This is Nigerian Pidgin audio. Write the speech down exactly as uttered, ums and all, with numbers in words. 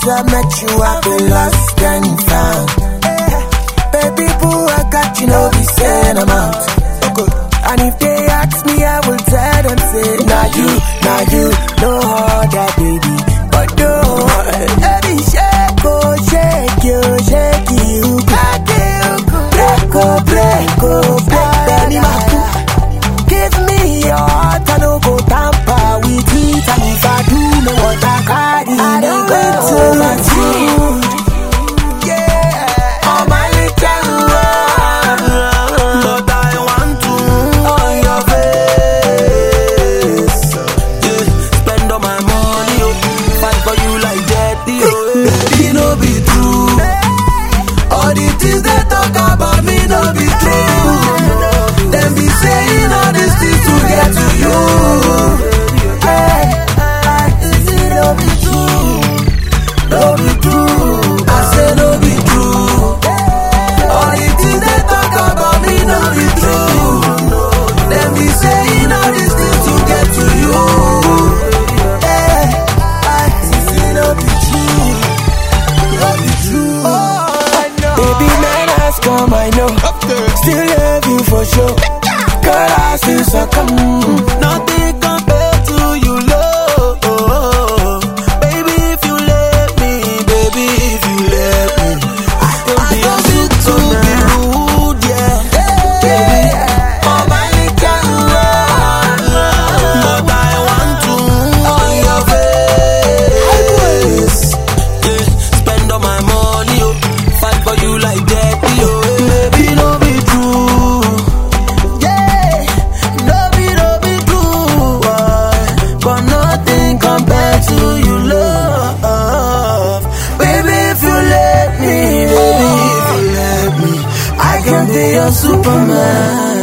I met you, I've been lost and found. Baby boo, I got you, no be saying I'm out. And if they ask me, I will tell them, say, nah you, nah you, no other baby, but no. Baby, shake, oh, shake you, shake you, break oh, break oh, break oh, give me your heart, I no go tamper with it. And if I do, no what I carry, I don't go to my food. Yeah, on my little one, but I want to on your face. Yeah, spend all my money, oh, fight for you like that, oh. Baby, no be true. All the things they talk about me, no be true. Them be saying all these things to get to you. Hey, is it no be true? No be true. I say no be true. All the things they talk about me, no be true. Them be saying all these things to get to you. Hey, is it no be true? No be true. Baby, man, ask come, I know. Still love you for sure. Girl, I still succumb. Nothing compared to you, love. Baby, if you let me, baby, if you let me, I can be a Superman. Rude, yeah, baby. Oh, my little one, but I want to on your face. Yeah, spend all my money, oh, fight for you like that, oh. Baby, no be true. Yeah, no be, no be true. But nothing compared to you, love. Baby, if you let me, baby, if you let me, I can be your Superman.